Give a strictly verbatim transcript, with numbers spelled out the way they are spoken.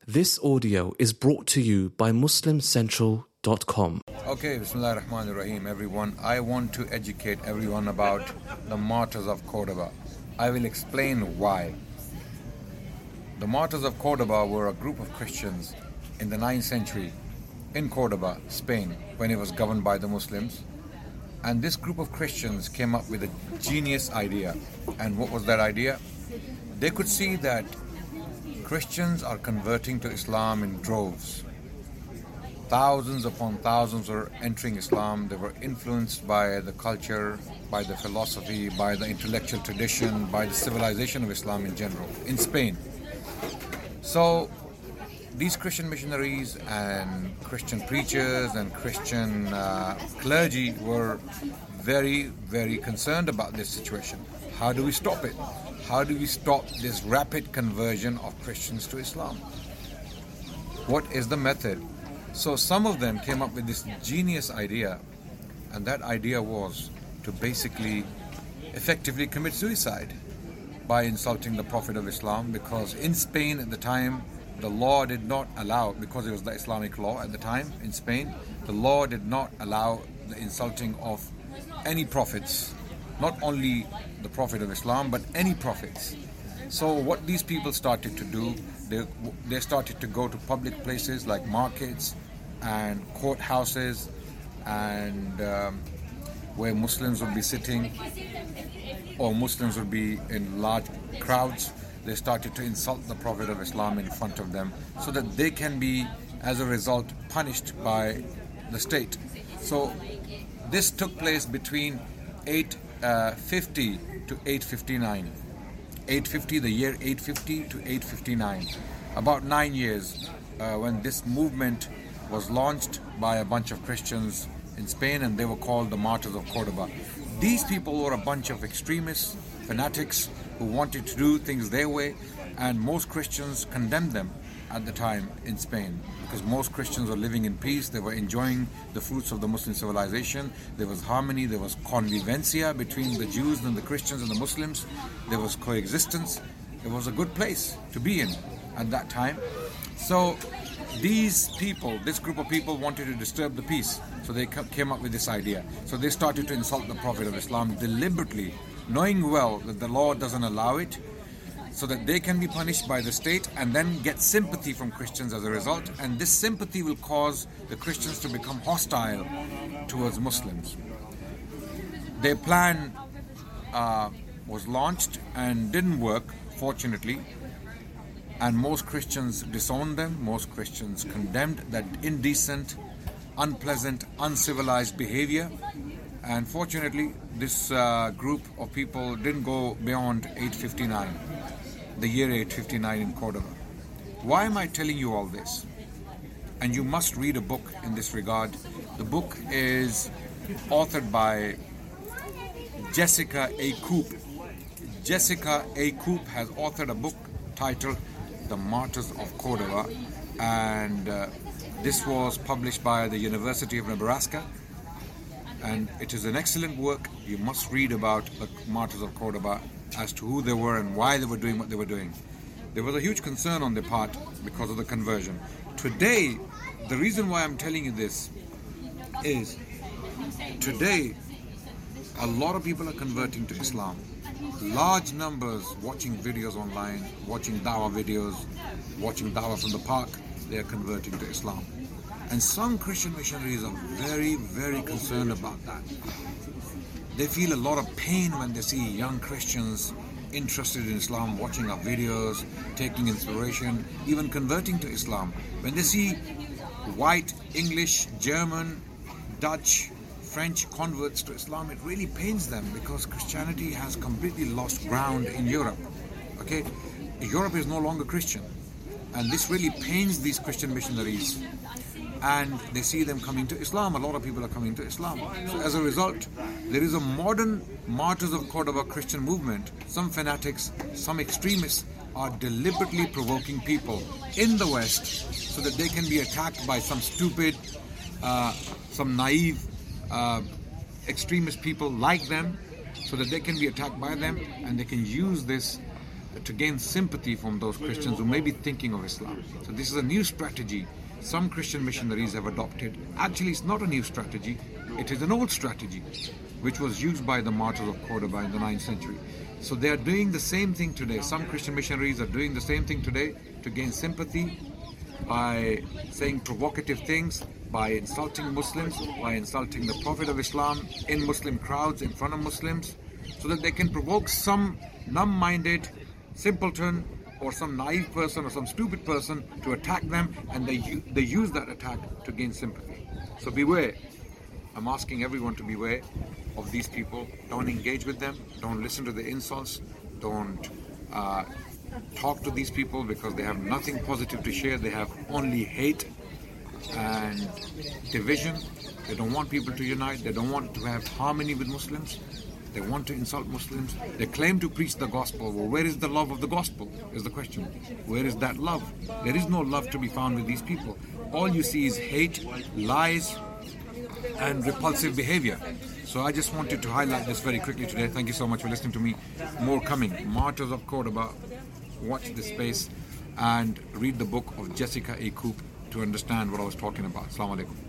This audio is brought to you by Muslim Central dot com. Okay, Bismillah ar-Rahman ar-Rahim, everyone. I want to educate everyone about the martyrs of Cordoba. I will explain why. The martyrs of Cordoba were a group of Christians in the ninth century in Cordoba, Spain, when it was governed by the Muslims. And this group of Christians came up with a genius idea. And what was that idea? They could see that Christians are converting to Islam in droves. Thousands upon thousands were entering Islam. They were influenced by the culture, by the philosophy, by the intellectual tradition, by the civilization of Islam in general, in Spain. So these Christian missionaries and Christian preachers and Christian uh, clergy were very, very concerned about this situation. How do we stop it? How do we stop this rapid conversion of Christians to Islam? What is the method? So some of them came up with this genius idea, and that idea was to basically effectively commit suicide by insulting the Prophet of Islam, because in Spain at the time, the law did not allow, because it was the Islamic law at the time in Spain, the law did not allow the insulting of any prophets, not only the Prophet of Islam, but any prophets. So what these people started to do, they, they started to go to public places like markets and courthouses and um, where Muslims would be sitting or Muslims would be in large crowds. They started to insult the Prophet of Islam in front of them so that they can be, as a result, punished by the state. So this took place between eight fifty to eight fifty-nine. eight fifty, the year eight fifty to eight fifty-nine. About nine years uh, when this movement was launched by a bunch of Christians in Spain, and they were called the Martyrs of Cordoba. These people were a bunch of extremists, fanatics, who wanted to do things their way, and most Christians condemned them at the time in Spain, because most Christians were living in peace. They were enjoying the fruits of the Muslim civilization. There was harmony, there was convivencia between the Jews and the Christians and the Muslims. There was coexistence. It was a good place to be in at that time. So these people, this group of people wanted to disturb the peace. So they came up with this idea. So they started to insult the Prophet of Islam deliberately, knowing well that the law doesn't allow it, so that they can be punished by the state and then get sympathy from Christians as a result. And this sympathy will cause the Christians to become hostile towards Muslims. Their plan uh, was launched and didn't work, fortunately. And most Christians disowned them. Most Christians condemned that indecent, unpleasant, uncivilized behavior. And fortunately, this uh, group of people didn't go beyond eight fifty-nine, the year eight fifty-nine in Cordoba. Why am I telling you all this? And you must read a book in this regard. The book is authored by Jessica A. Coop. Jessica A. Coop has authored a book titled The Martyrs of Cordoba, and uh, this was published by the University of Nebraska, and it is an excellent work. You must read about the Martyrs of Cordoba, as to who they were and why they were doing what they were doing. There was a huge concern on their part because of the conversion. Today, the reason why I'm telling you this is today a lot of people are converting to Islam. Large numbers watching videos online, watching dawah videos, watching dawah from the park, they are converting to Islam. And some Christian missionaries are very, very concerned about that. They feel a lot of pain when they see young Christians interested in Islam, watching our videos, taking inspiration, even converting to Islam. When they see white, English, German, Dutch, French converts to Islam, it really pains them, because Christianity has completely lost ground in Europe. Okay, Europe is no longer Christian, and this really pains these Christian missionaries. And they see them coming to Islam. A lot of people are coming to Islam. So as a result, there is a modern Martyrs of Cordoba Christian movement. Some fanatics, some extremists are deliberately provoking people in the West so that they can be attacked by some stupid, uh, some naive uh, extremist people like them, so that they can be attacked by them, and they can use this to gain sympathy from those Christians who may be thinking of Islam. So this is a new strategy some Christian missionaries have adopted. Actually, it's not a new strategy. It is an old strategy which was used by the martyrs of Cordoba in the ninth century. So they are doing the same thing today. Some Christian missionaries are doing the same thing today to gain sympathy by saying provocative things, by insulting Muslims, by insulting the Prophet of Islam in Muslim crowds, in front of Muslims, so that they can provoke some numb-minded simpleton or some naive person or some stupid person to attack them, and they, they use that attack to gain sympathy. So beware. I'm asking everyone to beware of these people. Don't engage with them. Don't listen to the insults. Don't uh, talk to these people, because they have nothing positive to share. They have only hate and division. They don't want people to unite. They don't want to have harmony with Muslims. They want to insult Muslims. They claim to preach the gospel. Well, where is the love of the gospel is the question. Where is that love? There is no love to be found with these people. All you see is hate, lies, and repulsive behavior. So I just wanted to highlight this very quickly today. Thank you so much for listening to me. More coming. Martyrs of Cordoba. Watch this space and read the book of Jessica A. Coop to understand what I was talking about. Assalamu alaikum.